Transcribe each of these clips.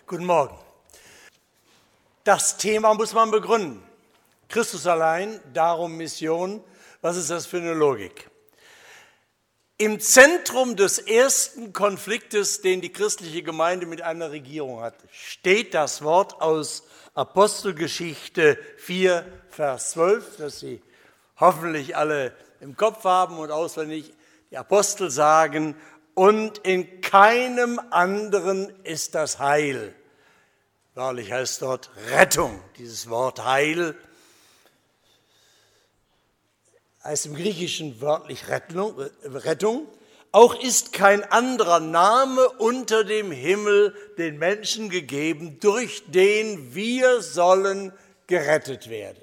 Guten Morgen. Das Thema muss man begründen. Christus allein, darum Mission. Was ist das für eine Logik? Im Zentrum des ersten Konfliktes, den die christliche Gemeinde mit einer Regierung hat, steht das Wort aus Apostelgeschichte 4, Vers 12, das Sie hoffentlich alle im Kopf haben und auswendig. Die Apostel sagen, und in keinem anderen ist das Heil. Wahrlich heißt dort Rettung. Dieses Wort Heil heißt im Griechischen wörtlich Rettung. Auch ist kein anderer Name unter dem Himmel den Menschen gegeben, durch den wir sollen gerettet werden.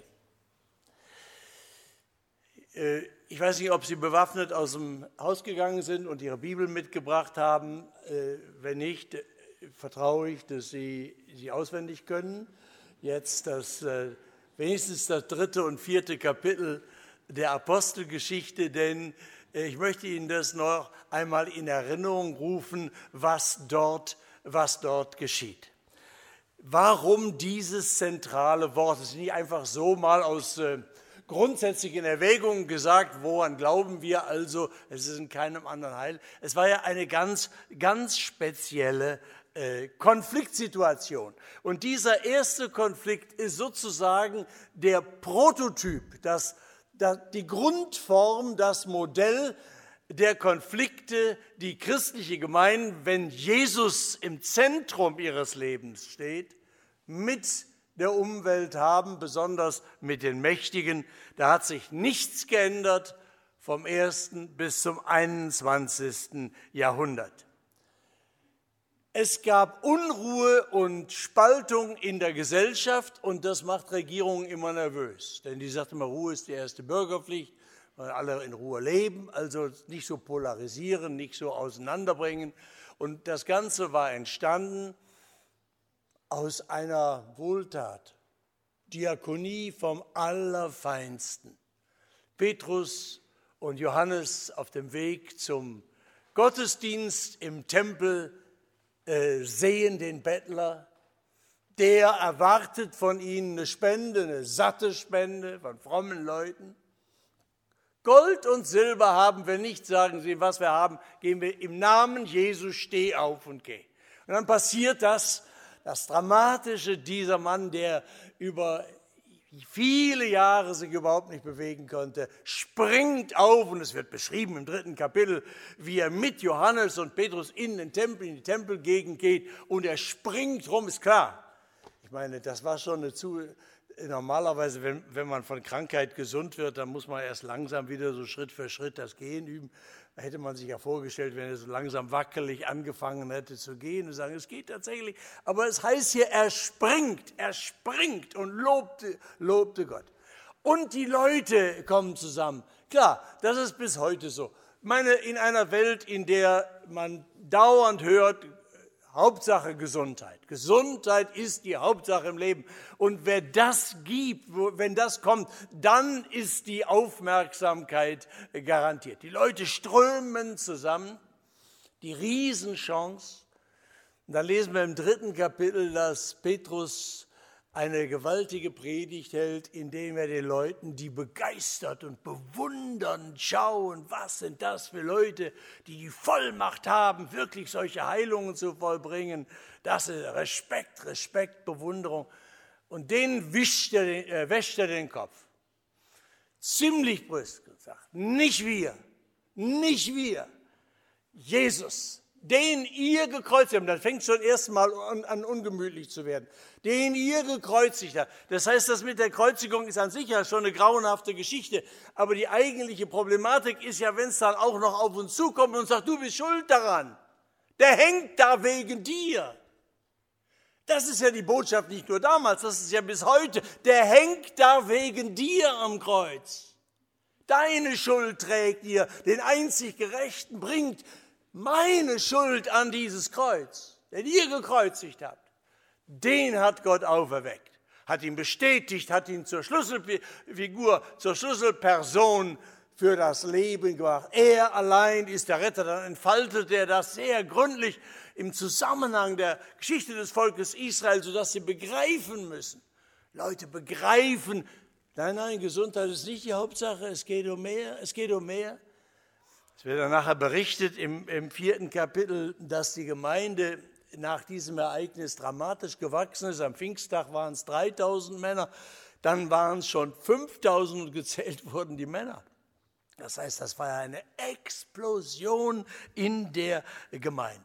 Ich weiß nicht, ob Sie bewaffnet aus dem Haus gegangen sind und Ihre Bibel mitgebracht haben. Wenn nicht, vertraue ich, dass Sie sie auswendig können. Jetzt wenigstens das 3. und 4. Kapitel der Apostelgeschichte, denn ich möchte Ihnen das noch einmal in Erinnerung rufen, was dort geschieht. Warum dieses zentrale Wort? Es ist nicht einfach so mal aus grundsätzlichen Erwägungen gesagt, woran glauben wir also, es ist in keinem anderen Heil. Es war ja eine ganz, ganz spezielle Konfliktsituation. Und dieser erste Konflikt ist sozusagen der Prototyp, die Grundform, das Modell der Konflikte, die christliche Gemeinde, wenn Jesus im Zentrum ihres Lebens steht, mit der Umwelt haben, besonders mit den Mächtigen. Da hat sich nichts geändert vom 1. bis zum 21. Jahrhundert. Es gab Unruhe und Spaltung in der Gesellschaft und das macht Regierungen immer nervös. Denn die sagt immer, Ruhe ist die erste Bürgerpflicht, weil alle in Ruhe leben, also nicht so polarisieren, nicht so auseinanderbringen. Und das Ganze war entstanden aus einer Wohltat, Diakonie vom Allerfeinsten. Petrus und Johannes auf dem Weg zum Gottesdienst im Tempel sehen den Bettler, der erwartet von ihnen eine Spende, eine satte Spende von frommen Leuten. Gold und Silber haben wir nicht, sagen sie, was wir haben, geben wir im Namen Jesu, steh auf und geh. Und dann passiert das Dramatische, dieser Mann, der über viele Jahre sich überhaupt nicht bewegen konnte, springt auf und es wird beschrieben im 3. Kapitel, wie er mit Johannes und Petrus in die Tempelgegend geht und er springt rum, ist klar. Ich meine, das war schon normalerweise, wenn man von Krankheit gesund wird, dann muss man erst langsam wieder so Schritt für Schritt das Gehen üben. Da hätte man sich ja vorgestellt, wenn er so langsam wackelig angefangen hätte zu gehen und sagen, es geht tatsächlich. Aber es heißt hier, er springt und lobte Gott. Und die Leute kommen zusammen. Klar, das ist bis heute so. Ich meine, in einer Welt, in der man dauernd hört, Hauptsache Gesundheit. Gesundheit ist die Hauptsache im Leben. Und wer das gibt, wenn das kommt, dann ist die Aufmerksamkeit garantiert. Die Leute strömen zusammen, die Riesenchance. Und dann lesen wir im 3. Kapitel, dass Petrus eine gewaltige Predigt hält, indem er den Leuten, die begeistert und bewundern, schauen, was sind das für Leute, die die Vollmacht haben, wirklich solche Heilungen zu vollbringen. Das ist Respekt, Bewunderung. Und denen wäscht er den Kopf. Ziemlich brüsk und sagt, nicht wir, Jesus, den ihr gekreuzigt habt, dann fängt es schon erstmal an ungemütlich zu werden, den ihr gekreuzigt habt. Das heißt, das mit der Kreuzigung ist an sich ja schon eine grauenhafte Geschichte, aber die eigentliche Problematik ist ja, wenn es dann auch noch auf uns zukommt und sagt, du bist schuld daran, der hängt da wegen dir. Das ist ja die Botschaft nicht nur damals, das ist ja bis heute, der hängt da wegen dir am Kreuz. Deine Schuld trägt ihr, den einzig Gerechten bringt meine Schuld an dieses Kreuz, den ihr gekreuzigt habt, den hat Gott auferweckt, hat ihn bestätigt, hat ihn zur Schlüsselfigur, zur Schlüsselperson für das Leben gemacht. Er allein ist der Retter. Dann entfaltet er das sehr gründlich im Zusammenhang der Geschichte des Volkes Israel, sodass sie begreifen müssen. Leute begreifen, nein, Gesundheit ist nicht die Hauptsache, es geht um mehr, es geht um mehr. Es wird dann nachher berichtet im 4. Kapitel, dass die Gemeinde nach diesem Ereignis dramatisch gewachsen ist. Am Pfingsttag waren es 3.000 Männer, dann waren es schon 5.000 und gezählt wurden die Männer. Das heißt, das war eine Explosion in der Gemeinde.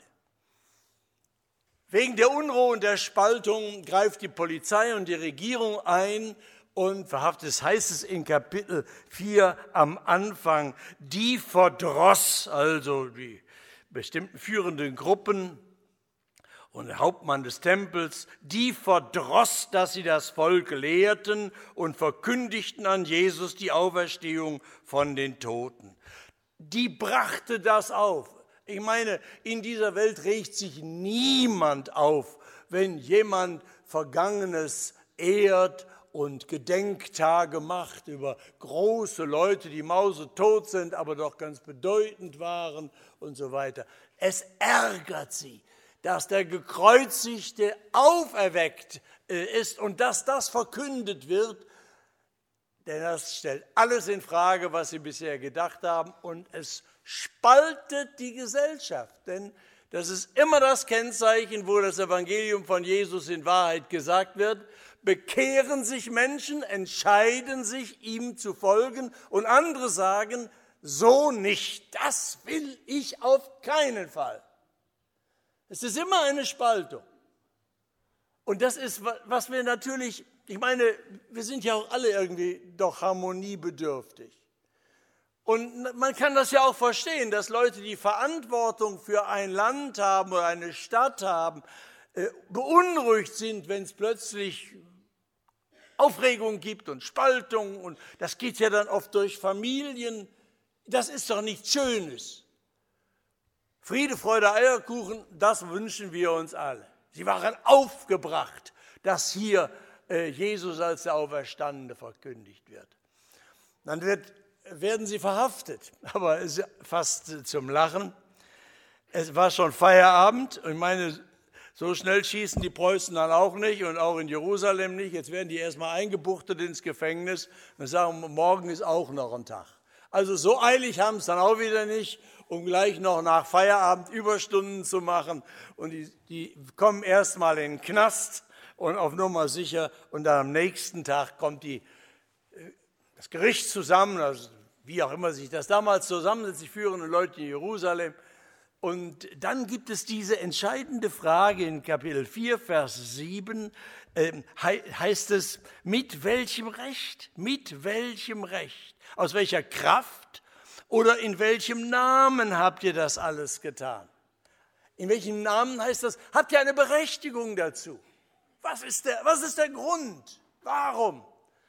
Wegen der Unruhe und der Spaltung greift die Polizei und die Regierung ein und verhaftet, das heißt es in Kapitel 4 am Anfang, die verdross, also die bestimmten führenden Gruppen und der Hauptmann des Tempels, die verdross, dass sie das Volk lehrten und verkündigten an Jesus die Auferstehung von den Toten. Die brachte das auf. Ich meine, in dieser Welt regt sich niemand auf, wenn jemand Vergangenes ehrt und Gedenktage macht über große Leute, die mausetot sind, aber doch ganz bedeutend waren und so weiter. Es ärgert sie, dass der Gekreuzigte auferweckt ist und dass das verkündet wird, denn das stellt alles in Frage, was sie bisher gedacht haben, und es spaltet die Gesellschaft, denn das ist immer das Kennzeichen, wo das Evangelium von Jesus in Wahrheit gesagt wird. Bekehren sich Menschen, entscheiden sich, ihm zu folgen, und andere sagen, so nicht, das will ich auf keinen Fall. Es ist immer eine Spaltung. Und das ist, was wir natürlich, ich meine, wir sind ja auch alle irgendwie doch harmoniebedürftig. Und man kann das ja auch verstehen, dass Leute, die Verantwortung für ein Land haben oder eine Stadt haben, beunruhigt sind, wenn es plötzlich Aufregung gibt und Spaltung. Und das geht ja dann oft durch Familien. Das ist doch nichts Schönes. Friede, Freude, Eierkuchen, das wünschen wir uns alle. Sie waren aufgebracht, dass hier Jesus als der Auferstandene verkündigt wird. Dann werden sie verhaftet, aber es ist fast zum Lachen. Es war schon Feierabend, und ich meine, so schnell schießen die Preußen dann auch nicht und auch in Jerusalem nicht. Jetzt werden die erstmal eingebuchtet ins Gefängnis und sagen, morgen ist auch noch ein Tag. Also so eilig haben es dann auch wieder nicht, um gleich noch nach Feierabend Überstunden zu machen. Und die kommen erstmal in den Knast und auf Nummer sicher, und dann am nächsten Tag kommt das Gericht zusammen, also wie auch immer sich das damals zusammensetzt, die führenden Leute in Jerusalem. Und dann gibt es diese entscheidende Frage in Kapitel 4, Vers 7, heißt es, mit welchem Recht? Mit welchem Recht? Aus welcher Kraft oder in welchem Namen habt ihr das alles getan? In welchem Namen heißt das? Habt ihr eine Berechtigung dazu? Was ist der Grund? Warum?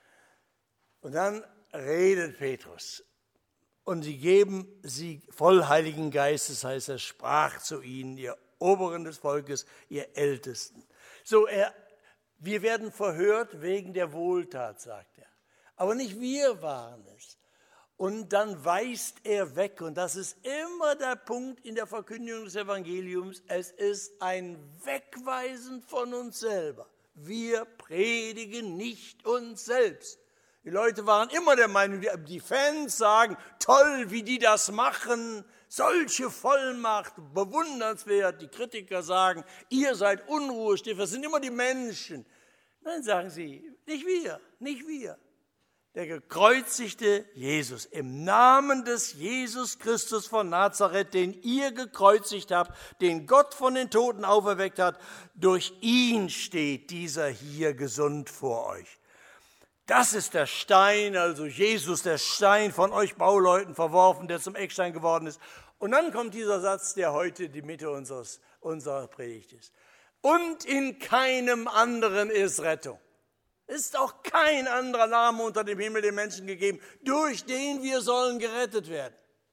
Und dann redet Petrus. Und sie voll Heiligen Geistes, heißt er, sprach zu ihnen, ihr Oberen des Volkes, ihr Ältesten. So, wir werden verhört wegen der Wohltat, sagt er. Aber nicht wir waren es. Und dann weist er weg, und das ist immer der Punkt in der Verkündigung des Evangeliums, es ist ein Wegweisen von uns selber. Wir predigen nicht uns selbst. Die Leute waren immer der Meinung, die Fans sagen, toll, wie die das machen, solche Vollmacht, bewundernswert. Die Kritiker sagen, ihr seid Unruhestifter, das sind immer die Menschen. Nein, sagen sie, nicht wir, nicht wir. Der gekreuzigte Jesus, im Namen des Jesus Christus von Nazareth, den ihr gekreuzigt habt, den Gott von den Toten auferweckt hat, durch ihn steht dieser hier gesund vor euch. Das ist der Stein, also Jesus, der Stein von euch Bauleuten verworfen, der zum Eckstein geworden ist. Und dann kommt dieser Satz, der heute die Mitte unserer Predigt ist. Und in keinem anderen ist Rettung. Es ist auch kein anderer Name unter dem Himmel den Menschen gegeben, durch den wir sollen gerettet werden.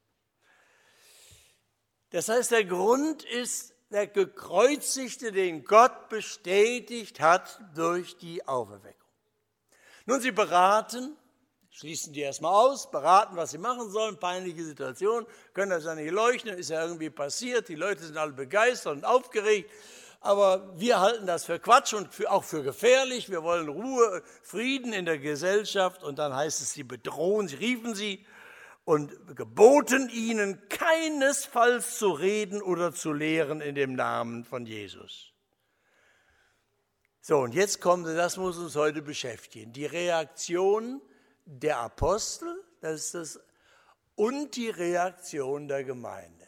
Das heißt, der Grund ist der Gekreuzigte, den Gott bestätigt hat durch die Auferweckung. Nun, sie beraten, Schließen die erstmal aus, beraten, was sie machen sollen, peinliche Situation, können das ja nicht leuchten, ist ja irgendwie passiert, die Leute sind alle begeistert und aufgeregt, aber wir halten das für Quatsch und auch für gefährlich, wir wollen Ruhe, Frieden in der Gesellschaft und dann heißt es, sie bedrohen, sie riefen sie und geboten ihnen, keinesfalls zu reden oder zu lehren in dem Namen von Jesus. So, und jetzt kommt, das muss uns heute beschäftigen, die Reaktion der Apostel, das ist das, und die Reaktion der Gemeinde.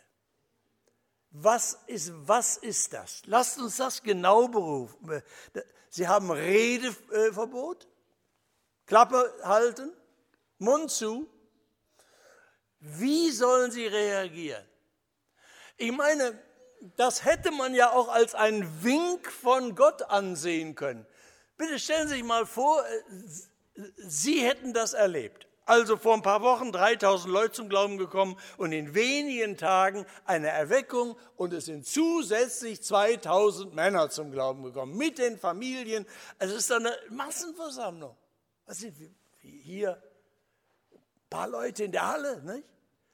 Was ist das? Lasst uns das genau berufen. Sie haben Redeverbot, Klappe halten, Mund zu. Wie sollen sie reagieren? Ich meine, das hätte man ja auch als einen Wink von Gott ansehen können. Bitte stellen Sie sich mal vor, Sie hätten das erlebt. Also vor ein paar Wochen 3000 Leute zum Glauben gekommen und in wenigen Tagen eine Erweckung und es sind zusätzlich 2000 Männer zum Glauben gekommen, mit den Familien. Also es ist eine Massenversammlung. Was sind wir hier? Ein paar Leute in der Halle, nicht?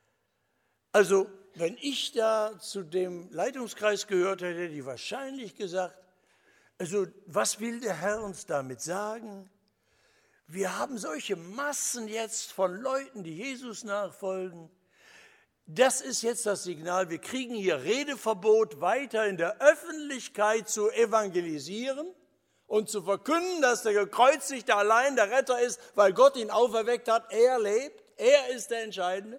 Also wenn ich da zu dem Leitungskreis gehört hätte, hätte ich wahrscheinlich gesagt, also was will der Herr uns damit sagen? Wir haben solche Massen jetzt von Leuten, die Jesus nachfolgen. Das ist jetzt das Signal, wir kriegen hier Redeverbot, weiter in der Öffentlichkeit zu evangelisieren und zu verkünden, dass der Gekreuzigte allein der Retter ist, weil Gott ihn auferweckt hat. Er lebt, er ist der Entscheidende.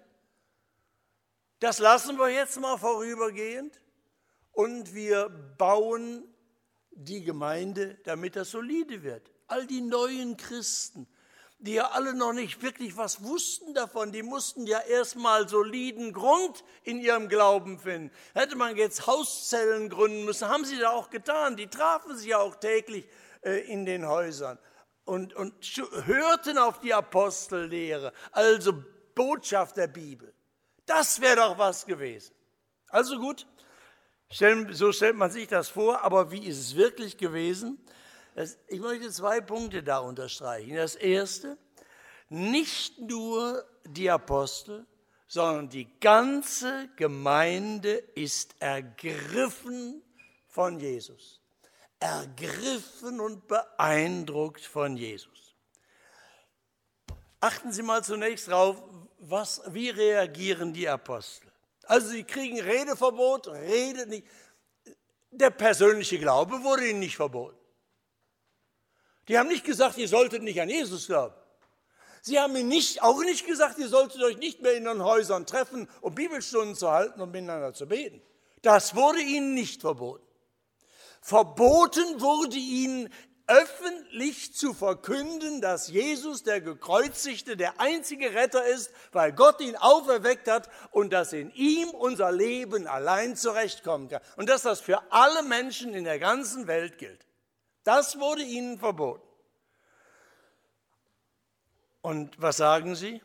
Das lassen wir jetzt mal vorübergehend und wir bauen die Gemeinde, damit das solide wird. All die neuen Christen, die ja alle noch nicht wirklich was wussten davon, die mussten ja erstmal soliden Grund in ihrem Glauben finden. Hätte man jetzt Hauszellen gründen müssen, haben sie da auch getan. Die trafen sich ja auch täglich in den Häusern und hörten auf die Apostellehre, also Botschaft der Bibel. Das wäre doch was gewesen. Also gut, so stellt man sich das vor, aber wie ist es wirklich gewesen? Ich möchte 2 Punkte da unterstreichen. Das erste, nicht nur die Apostel, sondern die ganze Gemeinde ist ergriffen von Jesus. Ergriffen und beeindruckt von Jesus. Achten Sie mal zunächst drauf, wie reagieren die Apostel? Also sie kriegen Redeverbot, redet nicht. Der persönliche Glaube wurde ihnen nicht verboten. Die haben nicht gesagt, ihr solltet nicht an Jesus glauben. Sie haben ihnen auch nicht gesagt, ihr solltet euch nicht mehr in den Häusern treffen, um Bibelstunden zu halten und miteinander zu beten. Das wurde ihnen nicht verboten. Verboten wurde ihnen, öffentlich zu verkünden, dass Jesus, der Gekreuzigte, der einzige Retter ist, weil Gott ihn auferweckt hat und dass in ihm unser Leben allein zurechtkommen kann. Und dass das für alle Menschen in der ganzen Welt gilt. Das wurde ihnen verboten. Und was sagen sie?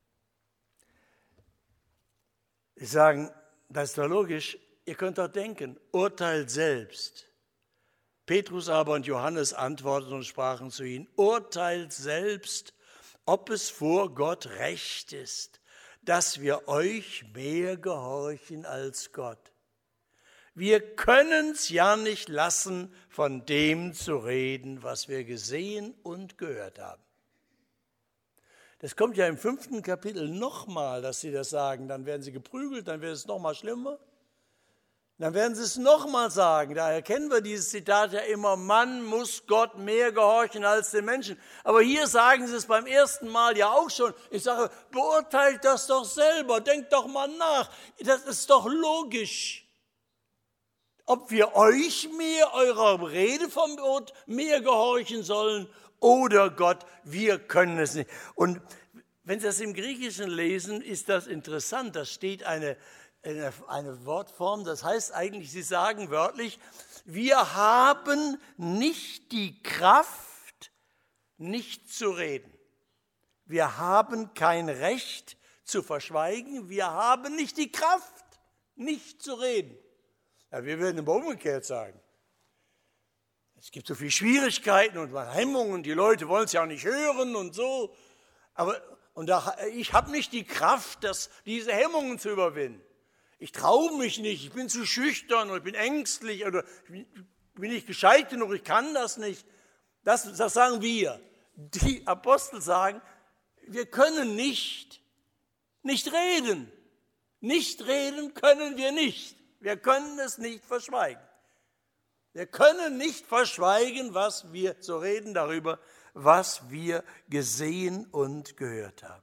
Sie sagen, das ist doch logisch, ihr könnt doch denken, urteilt selbst. Petrus aber und Johannes antworteten und sprachen zu ihnen, urteilt selbst, ob es vor Gott recht ist, dass wir euch mehr gehorchen als Gott. Wir können es ja nicht lassen, von dem zu reden, was wir gesehen und gehört haben. Das kommt ja im 5. Kapitel nochmal, dass sie das sagen. Dann werden sie geprügelt, dann wird es nochmal schlimmer. Dann werden sie es nochmal sagen. Daher kennen wir dieses Zitat ja immer, man muss Gott mehr gehorchen als den Menschen. Aber hier sagen sie es beim ersten Mal ja auch schon. Ich sage, beurteilt das doch selber, denkt doch mal nach. Das ist doch logisch. Ob wir euch mehr, eurer Redeverbot mehr gehorchen sollen oder Gott, wir können es nicht. Und wenn Sie das im Griechischen lesen, ist das interessant. Da steht eine Wortform, das heißt eigentlich, sie sagen wörtlich, wir haben nicht die Kraft, nicht zu reden. Wir haben kein Recht zu verschweigen, wir haben nicht die Kraft, nicht zu reden. Ja, wir würden immer umgekehrt sagen. Es gibt so viele Schwierigkeiten und Hemmungen und die Leute wollen es ja auch nicht hören und so. Aber Und ich habe nicht die Kraft, diese Hemmungen zu überwinden. Ich traue mich nicht, ich bin zu schüchtern oder ich bin ängstlich oder ich bin nicht gescheit genug, ich kann das nicht. Das sagen wir. Die Apostel sagen, wir können nicht reden. Nicht reden können wir nicht. Wir können es nicht verschweigen. Wir können nicht verschweigen, was wir zu reden darüber, was wir gesehen und gehört haben.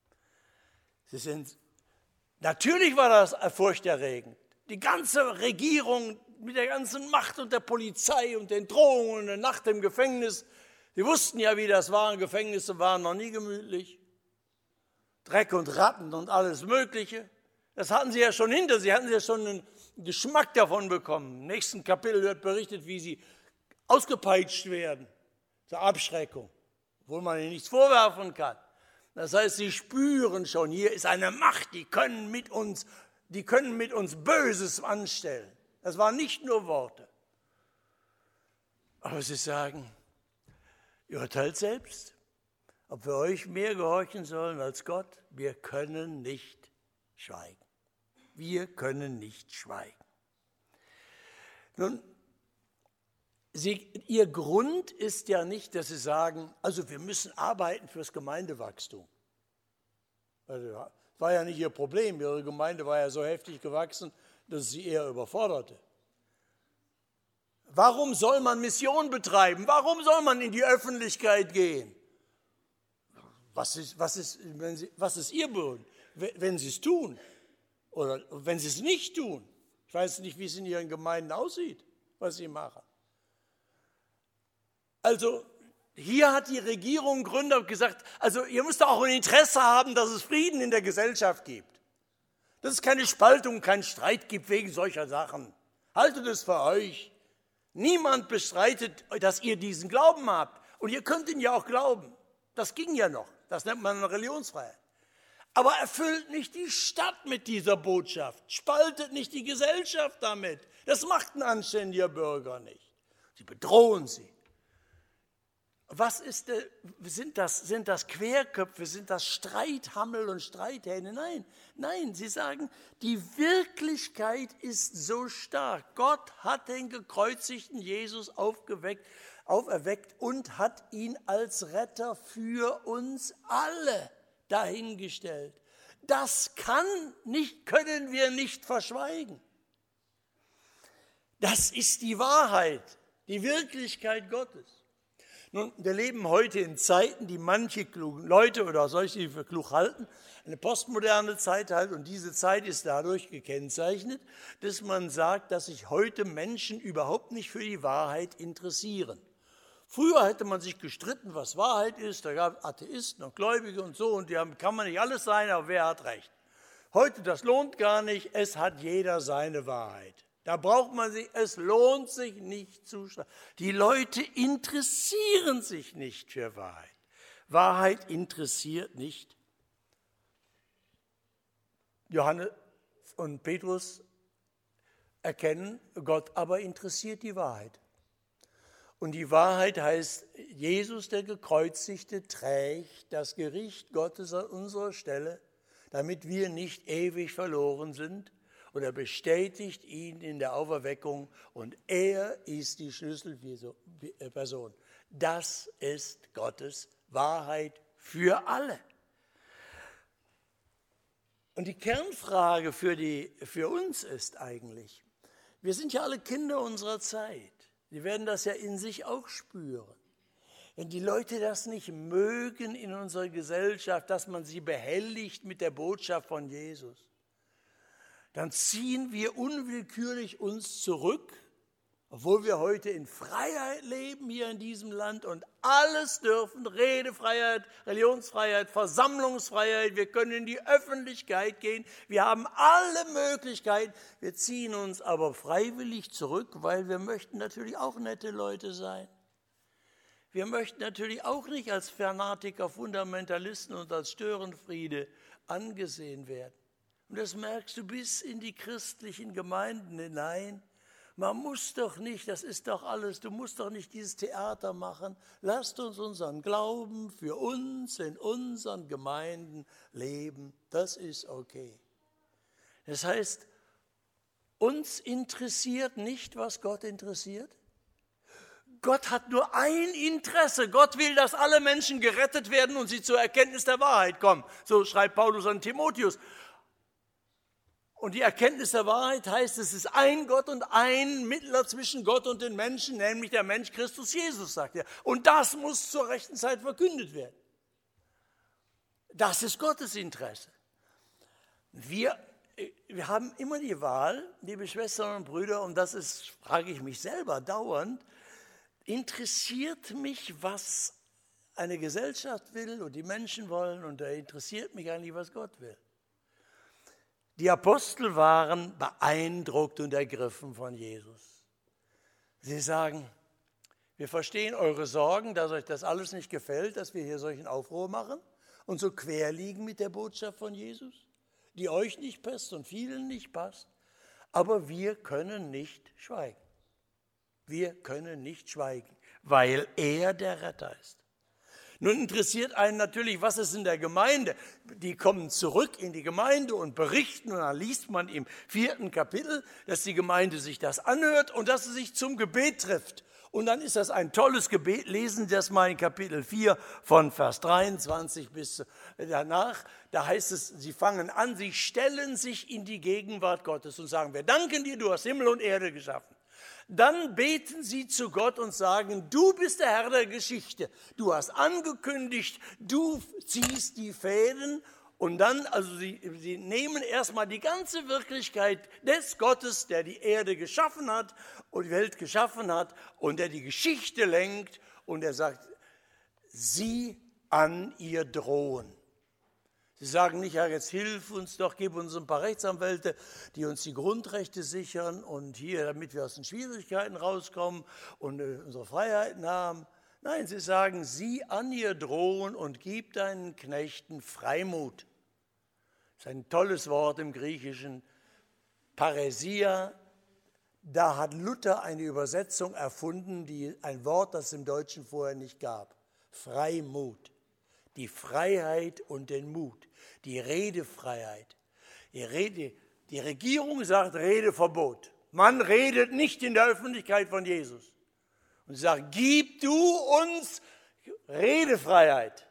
Natürlich war das furchterregend. Die ganze Regierung mit der ganzen Macht und der Polizei und den Drohungen und der Nacht im Gefängnis. Sie wussten ja, wie das war. Gefängnisse waren noch nie gemütlich. Dreck und Ratten und alles Mögliche. Das hatten sie ja schon hinter sich, hatten sie ja schon einen Geschmack davon bekommen. Im nächsten Kapitel wird berichtet, wie sie ausgepeitscht werden zur Abschreckung, obwohl man ihnen nichts vorwerfen kann. Das heißt, sie spüren schon, hier ist eine Macht, die können mit uns Böses anstellen. Das waren nicht nur Worte. Aber sie sagen, ihr urteilt selbst, ob wir euch mehr gehorchen sollen als Gott. Wir können nicht schweigen. Wir können nicht schweigen. Nun, ihr Grund ist ja nicht, dass sie sagen, also wir müssen arbeiten fürs Gemeindewachstum. Also, das war ja nicht ihr Problem. Ihre Gemeinde war ja so heftig gewachsen, dass sie eher überforderte. Warum soll man Mission betreiben? Warum soll man in die Öffentlichkeit gehen? Was ist ihr Grund, wenn sie es tun oder wenn sie es nicht tun? Ich weiß nicht, wie es in ihren Gemeinden aussieht, was sie machen. Also hier hat die Regierung Gründer gesagt, also ihr müsst auch ein Interesse haben, dass es Frieden in der Gesellschaft gibt. Dass es keine Spaltung, keinen Streit gibt wegen solcher Sachen. Haltet es für euch. Niemand bestreitet, dass ihr diesen Glauben habt. Und ihr könnt ihn ja auch glauben. Das ging ja noch. Das nennt man Religionsfreiheit. Aber erfüllt nicht die Stadt mit dieser Botschaft. Spaltet nicht die Gesellschaft damit. Das macht ein anständiger Bürger nicht. Sie bedrohen sie. Sind das Querköpfe, sind das Streithammel und Streithähne? Nein, sie sagen, die Wirklichkeit ist so stark. Gott hat den gekreuzigten Jesus auferweckt und hat ihn als Retter für uns alle dahingestellt. Das können wir nicht verschweigen. Das ist die Wahrheit, die Wirklichkeit Gottes. Nun, wir leben heute in Zeiten, die manche klugen Leute oder solche, die für klug halten, eine postmoderne Zeit halt. Und diese Zeit ist dadurch gekennzeichnet, dass man sagt, dass sich heute Menschen überhaupt nicht für die Wahrheit interessieren. Früher hätte man sich gestritten, was Wahrheit ist. Da gab es Atheisten und Gläubige und so. Und kann man nicht alles sein, aber wer hat recht? Heute, das lohnt gar nicht. Es hat jeder seine Wahrheit. Da braucht man sich, es lohnt sich nicht zu streiten. Die Leute interessieren sich nicht für Wahrheit. Wahrheit interessiert nicht. Johannes und Petrus erkennen, Gott aber interessiert die Wahrheit. Und die Wahrheit heißt, Jesus, der Gekreuzigte, trägt das Gericht Gottes an unserer Stelle, damit wir nicht ewig verloren sind. Und er bestätigt ihn in der Auferweckung und er ist die Schlüsselperson. Das ist Gottes Wahrheit für alle. Und die Kernfrage für uns ist eigentlich, wir sind ja alle Kinder unserer Zeit. Sie werden das ja in sich auch spüren. Wenn die Leute das nicht mögen in unserer Gesellschaft, dass man sie behelligt mit der Botschaft von Jesus, dann ziehen wir unwillkürlich uns zurück, obwohl wir heute in Freiheit leben hier in diesem Land und alles dürfen, Redefreiheit, Religionsfreiheit, Versammlungsfreiheit, wir können in die Öffentlichkeit gehen, wir haben alle Möglichkeiten, wir ziehen uns aber freiwillig zurück, weil wir möchten natürlich auch nette Leute sein. Wir möchten natürlich auch nicht als Fanatiker, Fundamentalisten und als Störenfriede angesehen werden. Und das merkst du bis in die christlichen Gemeinden hinein. Man muss doch nicht, das ist doch alles, du musst doch nicht dieses Theater machen. Lasst uns unseren Glauben für uns in unseren Gemeinden leben. Das ist okay. Das heißt, uns interessiert nicht, was Gott interessiert. Gott hat nur ein Interesse. Gott will, dass alle Menschen gerettet werden und sie zur Erkenntnis der Wahrheit kommen. So schreibt Paulus an Timotheus. Und die Erkenntnis der Wahrheit heißt, es ist ein Gott und ein Mittler zwischen Gott und den Menschen, nämlich der Mensch Christus Jesus, sagt er. Und das muss zur rechten Zeit verkündet werden. Das ist Gottes Interesse. Wir haben immer die Wahl, liebe Schwestern und Brüder, und das ist, frage ich mich selber dauernd, interessiert mich, was eine Gesellschaft will und die Menschen wollen, und da interessiert mich eigentlich, was Gott will. Die Apostel waren beeindruckt und ergriffen von Jesus. Sie sagen, wir verstehen eure Sorgen, dass euch das alles nicht gefällt, dass wir hier solchen Aufruhr machen und so quer liegen mit der Botschaft von Jesus, die euch nicht passt und vielen nicht passt. Aber wir können nicht schweigen. Wir können nicht schweigen, weil er der Retter ist. Nun interessiert einen natürlich, was ist in der Gemeinde. Die kommen zurück in die Gemeinde und berichten, und dann liest man im 4. Kapitel, dass die Gemeinde sich das anhört und dass sie sich zum Gebet trifft. Und dann ist das ein tolles Gebet. Lesen Sie das mal in Kapitel 4 von Vers 23 bis danach. Da heißt es, sie fangen an, sie stellen sich in die Gegenwart Gottes und sagen, wir danken dir, du hast Himmel und Erde geschaffen. Dann beten sie zu Gott und sagen, du bist der Herr der Geschichte. Du hast angekündigt, du ziehst die Fäden. Und dann, also sie nehmen erstmal die ganze Wirklichkeit des Gottes, der die Erde geschaffen hat und die Welt geschaffen hat und der die Geschichte lenkt. Und er sagt, sie an ihr drohen. Sie sagen nicht, ja, jetzt hilf uns doch, gib uns ein paar Rechtsanwälte, die uns die Grundrechte sichern und hier, damit wir aus den Schwierigkeiten rauskommen und unsere Freiheiten haben. Nein, sie sagen, sie an ihr drohen und gib deinen Knechten Freimut. Das ist ein tolles Wort im Griechischen, Paräsia. Da hat Luther eine Übersetzung erfunden, ein Wort, das es im Deutschen vorher nicht gab. Freimut. Die Freiheit und den Mut, die Redefreiheit. Die Regierung sagt Redeverbot. Man redet nicht in der Öffentlichkeit von Jesus. Und sie sagt, gib du uns Redefreiheit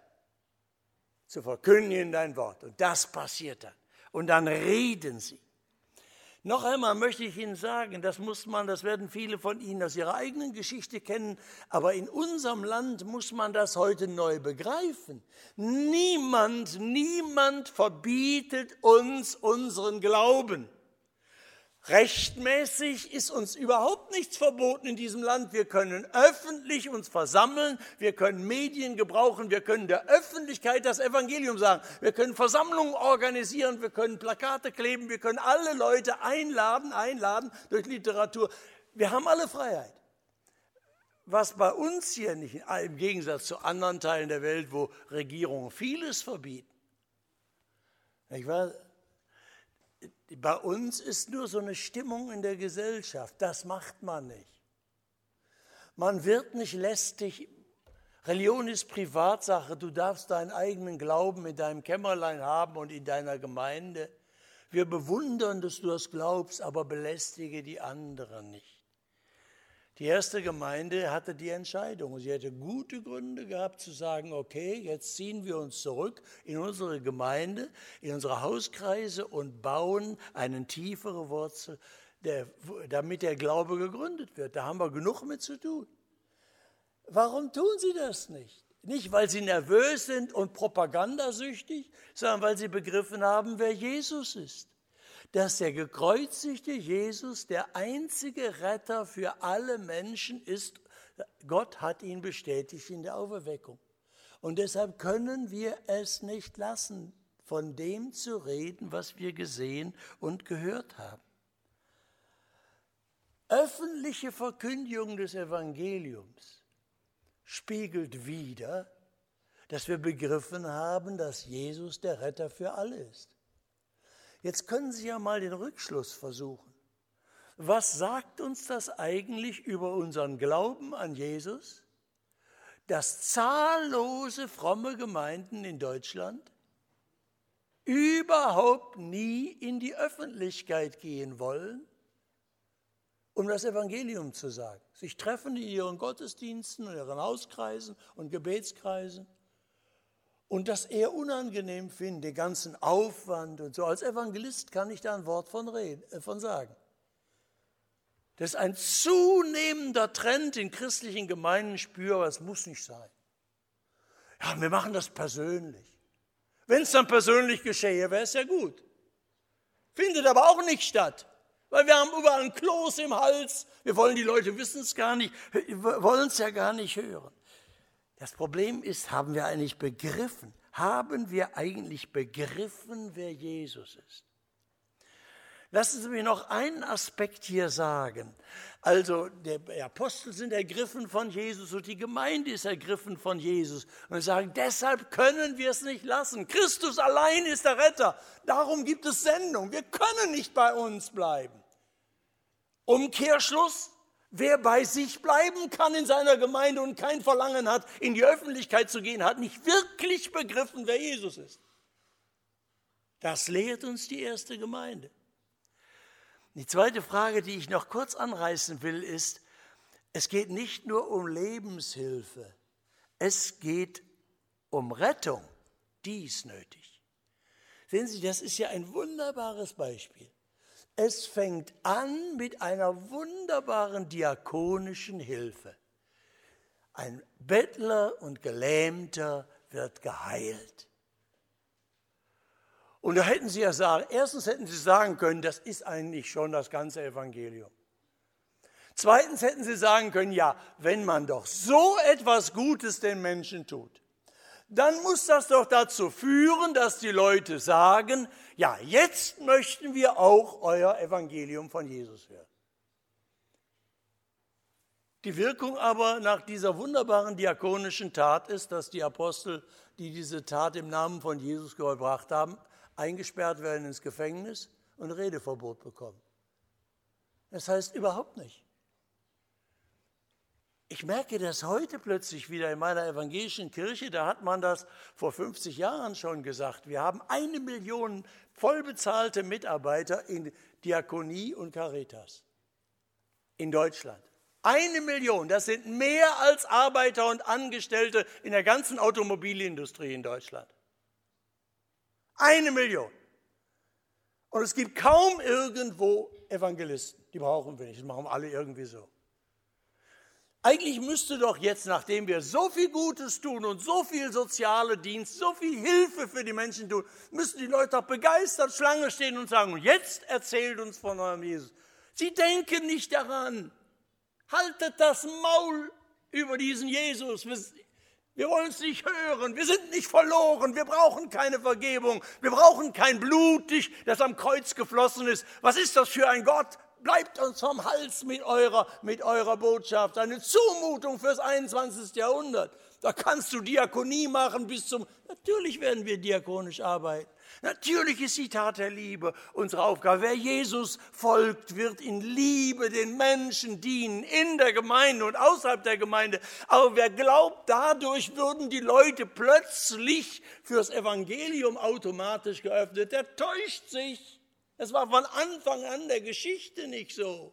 zu verkündigen dein Wort. Und das passiert dann. Und dann reden sie. Noch einmal möchte ich Ihnen sagen, das werden viele von Ihnen aus ihrer eigenen Geschichte kennen, aber in unserem Land muss man das heute neu begreifen. Niemand verbietet uns unseren Glauben. Rechtmäßig ist uns überhaupt nichts verboten in diesem Land. Wir können öffentlich uns versammeln, wir können Medien gebrauchen, wir können der Öffentlichkeit das Evangelium sagen, wir können Versammlungen organisieren, wir können Plakate kleben, wir können alle Leute einladen durch Literatur. Wir haben alle Freiheit. Was bei uns hier nicht, im Gegensatz zu anderen Teilen der Welt, wo Regierungen vieles verbieten, nicht wahr? Bei uns ist nur so eine Stimmung in der Gesellschaft, das macht man nicht. Man wird nicht lästig, Religion ist Privatsache, du darfst deinen eigenen Glauben in deinem Kämmerlein haben und in deiner Gemeinde. Wir bewundern, dass du das glaubst, aber belästige die anderen nicht. Die erste Gemeinde hatte die Entscheidung. Sie hätte gute Gründe gehabt zu sagen, okay, jetzt ziehen wir uns zurück in unsere Gemeinde, in unsere Hauskreise und bauen eine tiefere Wurzel, damit der Glaube gegründet wird. Da haben wir genug mit zu tun. Warum tun sie das nicht? Nicht, weil sie nervös sind und propagandasüchtig, sondern weil sie begriffen haben, wer Jesus ist. Dass der gekreuzigte Jesus der einzige Retter für alle Menschen ist. Gott hat ihn bestätigt in der Auferweckung. Und deshalb können wir es nicht lassen, von dem zu reden, was wir gesehen und gehört haben. Öffentliche Verkündigung des Evangeliums spiegelt wider, dass wir begriffen haben, dass Jesus der Retter für alle ist. Jetzt können Sie ja mal den Rückschluss versuchen. Was sagt uns das eigentlich über unseren Glauben an Jesus? Dass zahllose fromme Gemeinden in Deutschland überhaupt nie in die Öffentlichkeit gehen wollen, um das Evangelium zu sagen. Sich treffen in ihren Gottesdiensten, in ihren Hauskreisen und Gebetskreisen und das eher unangenehm finden, den ganzen Aufwand und so. Als Evangelist kann ich da ein Wort von sagen. Das ist ein zunehmender Trend in christlichen Gemeinden, spürbar, es muss nicht sein. Ja, wir machen das persönlich. Wenn es dann persönlich geschehe, wäre es ja gut. Findet aber auch nicht statt, weil wir haben überall ein Kloß im Hals. Wir wollen, die Leute wissen es gar nicht, wollen es ja gar nicht hören. Das Problem ist, haben wir eigentlich begriffen, wer Jesus ist? Lassen Sie mich noch einen Aspekt hier sagen. Also, die Apostel sind ergriffen von Jesus und die Gemeinde ist ergriffen von Jesus. Und wir sagen, deshalb können wir es nicht lassen. Christus allein ist der Retter. Darum gibt es Sendung. Wir können nicht bei uns bleiben. Umkehrschluss, wer bei sich bleiben kann in seiner Gemeinde und kein Verlangen hat, in die Öffentlichkeit zu gehen, hat nicht wirklich begriffen, wer Jesus ist. Das lehrt uns die erste Gemeinde. Die zweite Frage, die ich noch kurz anreißen will, ist, es geht nicht nur um Lebenshilfe, es geht um Rettung, die ist nötig. Sehen Sie, das ist ja ein wunderbares Beispiel. Es fängt an mit einer wunderbaren diakonischen Hilfe. Ein Bettler und Gelähmter wird geheilt. Und da hätten Sie ja erstens hätten Sie sagen können, das ist eigentlich schon das ganze Evangelium. Zweitens hätten Sie sagen können, ja, wenn man doch so etwas Gutes den Menschen tut, dann muss das doch dazu führen, dass die Leute sagen, ja, jetzt möchten wir auch euer Evangelium von Jesus hören. Die Wirkung aber nach dieser wunderbaren diakonischen Tat ist, dass die Apostel, die diese Tat im Namen von Jesus gebracht haben, eingesperrt werden ins Gefängnis und Redeverbot bekommen. Das heißt überhaupt nicht. Ich merke das heute plötzlich wieder in meiner evangelischen Kirche, da hat man das vor 50 Jahren schon gesagt. Wir haben 1 Million vollbezahlte Mitarbeiter in Diakonie und Caritas in Deutschland. 1 Million, das sind mehr als Arbeiter und Angestellte in der ganzen Automobilindustrie in Deutschland. 1 Million. Und es gibt kaum irgendwo Evangelisten. Die brauchen wir nicht, das machen alle irgendwie so. Eigentlich müsste doch jetzt, nachdem wir so viel Gutes tun und so viel soziale Dienst, so viel Hilfe für die Menschen tun, müssten die Leute doch begeistert Schlange stehen und sagen, jetzt erzählt uns von eurem Jesus. Sie denken nicht daran. Haltet das Maul über diesen Jesus. Wir wollen es nicht hören. Wir sind nicht verloren. Wir brauchen keine Vergebung. Wir brauchen kein Blut, das am Kreuz geflossen ist. Was ist das für ein Gott? Bleibt uns vom Hals mit eurer Botschaft. Eine Zumutung fürs 21. Jahrhundert. Da kannst du Diakonie machen Natürlich werden wir diakonisch arbeiten. Natürlich ist die Tat der Liebe unsere Aufgabe. Wer Jesus folgt, wird in Liebe den Menschen dienen, in der Gemeinde und außerhalb der Gemeinde. Aber wer glaubt, dadurch würden die Leute plötzlich fürs Evangelium automatisch geöffnet, der täuscht sich. Das war von Anfang an der Geschichte nicht so.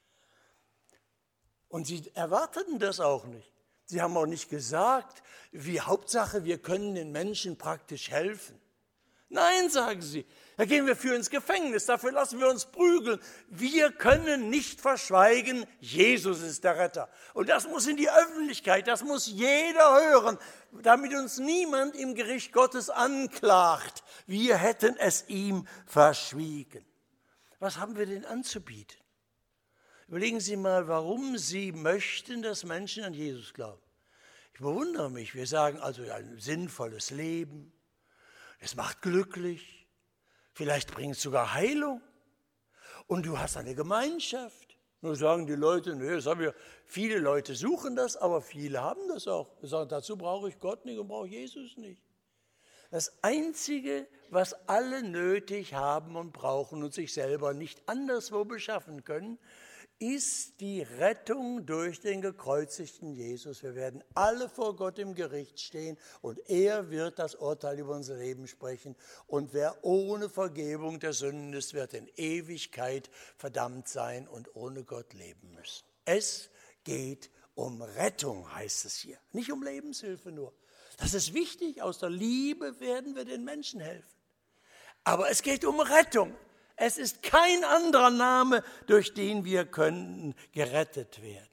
Und sie erwarteten das auch nicht. Sie haben auch nicht gesagt, Hauptsache, wir können den Menschen praktisch helfen. Nein, sagen sie, da gehen wir für ins Gefängnis, dafür lassen wir uns prügeln. Wir können nicht verschweigen, Jesus ist der Retter. Und das muss in die Öffentlichkeit, das muss jeder hören, damit uns niemand im Gericht Gottes anklagt. Wir hätten es ihm verschwiegen. Was haben wir denn anzubieten? Überlegen Sie mal, warum Sie möchten, dass Menschen an Jesus glauben. Ich bewundere mich, wir sagen also ein sinnvolles Leben. Es macht glücklich, vielleicht bringt es sogar Heilung und du hast eine Gemeinschaft. Nur sagen die Leute, viele Leute suchen das, aber viele haben das auch. Sie sagen, dazu brauche ich Gott nicht und brauche Jesus nicht. Das Einzige, was alle nötig haben und brauchen und sich selber nicht anderswo beschaffen können, ist die Rettung durch den gekreuzigten Jesus. Wir werden alle vor Gott im Gericht stehen und er wird das Urteil über unser Leben sprechen. Und wer ohne Vergebung der Sünden ist, wird in Ewigkeit verdammt sein und ohne Gott leben müssen. Es geht um Rettung, heißt es hier, nicht um Lebenshilfe nur. Das ist wichtig, aus der Liebe werden wir den Menschen helfen. Aber es geht um Rettung. Es ist kein anderer Name, durch den wir können gerettet werden.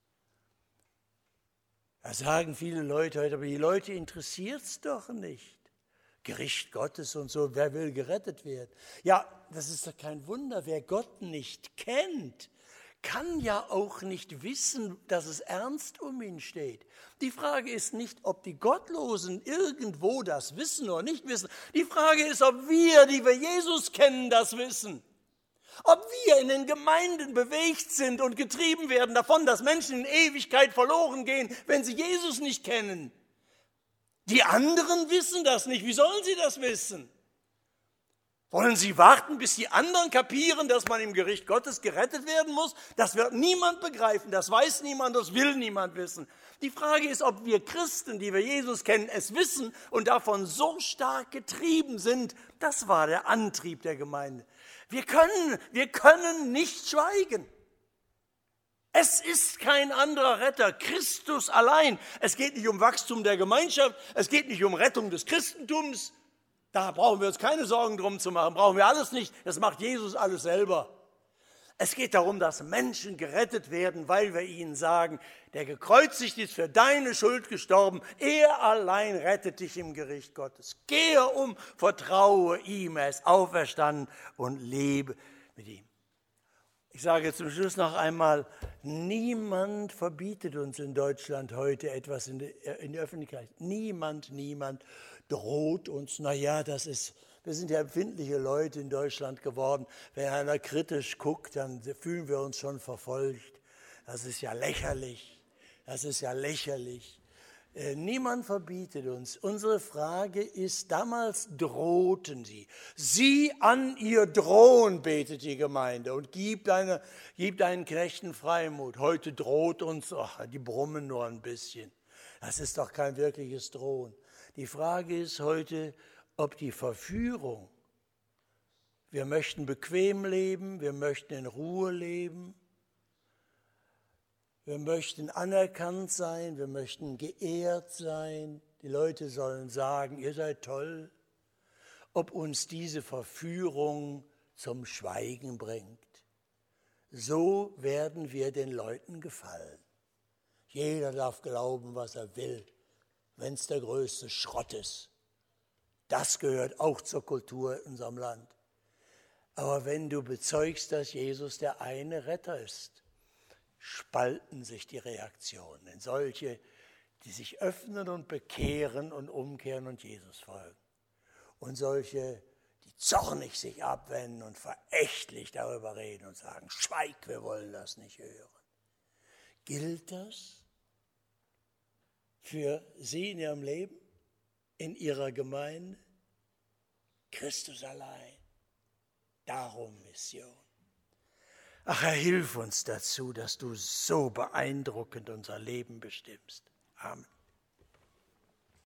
Da sagen viele Leute heute, aber die Leute interessiert es doch nicht. Gericht Gottes und so, wer will gerettet werden? Ja, das ist doch kein Wunder, wer Gott nicht kennt, kann ja auch nicht wissen, dass es ernst um ihn steht. Die Frage ist nicht, ob die Gottlosen irgendwo das wissen oder nicht wissen. Die Frage ist, ob wir, die wir Jesus kennen, das wissen. Ob wir in den Gemeinden bewegt sind und getrieben werden davon, dass Menschen in Ewigkeit verloren gehen, wenn sie Jesus nicht kennen. Die anderen wissen das nicht. Wie sollen sie das wissen? Wollen Sie warten, bis die anderen kapieren, dass man im Gericht Gottes gerettet werden muss? Das wird niemand begreifen, das weiß niemand, das will niemand wissen. Die Frage ist, ob wir Christen, die wir Jesus kennen, es wissen und davon so stark getrieben sind. Das war der Antrieb der Gemeinde. Wir können nicht schweigen. Es ist kein anderer Retter, Christus allein. Es geht nicht um Wachstum der Gemeinschaft, es geht nicht um Rettung des Christentums. Da brauchen wir uns keine Sorgen drum zu machen, brauchen wir alles nicht, das macht Jesus alles selber. Es geht darum, dass Menschen gerettet werden, weil wir ihnen sagen, der gekreuzigt ist für deine Schuld gestorben, er allein rettet dich im Gericht Gottes. Gehe um, vertraue ihm, er ist auferstanden und lebe mit ihm. Ich sage zum Schluss noch einmal, niemand verbietet uns in Deutschland heute etwas in der Öffentlichkeit. Niemand droht uns. Wir sind ja empfindliche Leute in Deutschland geworden. Wenn einer kritisch guckt, dann fühlen wir uns schon verfolgt. Das ist ja lächerlich. Niemand verbietet uns. Unsere Frage ist, damals drohten sie. Sieh an ihr drohen, betet die Gemeinde und gib deinen Knechten Freimut. Heute droht uns, die brummen nur ein bisschen. Das ist doch kein wirkliches Drohen. Die Frage ist heute, ob die Verführung, wir möchten bequem leben, wir möchten in Ruhe leben, wir möchten anerkannt sein, wir möchten geehrt sein, die Leute sollen sagen, ihr seid toll, ob uns diese Verführung zum Schweigen bringt. So werden wir den Leuten gefallen. Jeder darf glauben, was er will, wenn es der größte Schrott ist. Das gehört auch zur Kultur in unserem Land. Aber wenn du bezeugst, dass Jesus der eine Retter ist, spalten sich die Reaktionen in solche, die sich öffnen und bekehren und umkehren und Jesus folgen. Und solche, die zornig sich abwenden und verächtlich darüber reden und sagen, schweig, wir wollen das nicht hören. Gilt das für Sie in Ihrem Leben, in Ihrer Gemeinde? Christus allein. Darum Mission. Ach, Herr, hilf uns dazu, dass du so beeindruckend unser Leben bestimmst. Amen.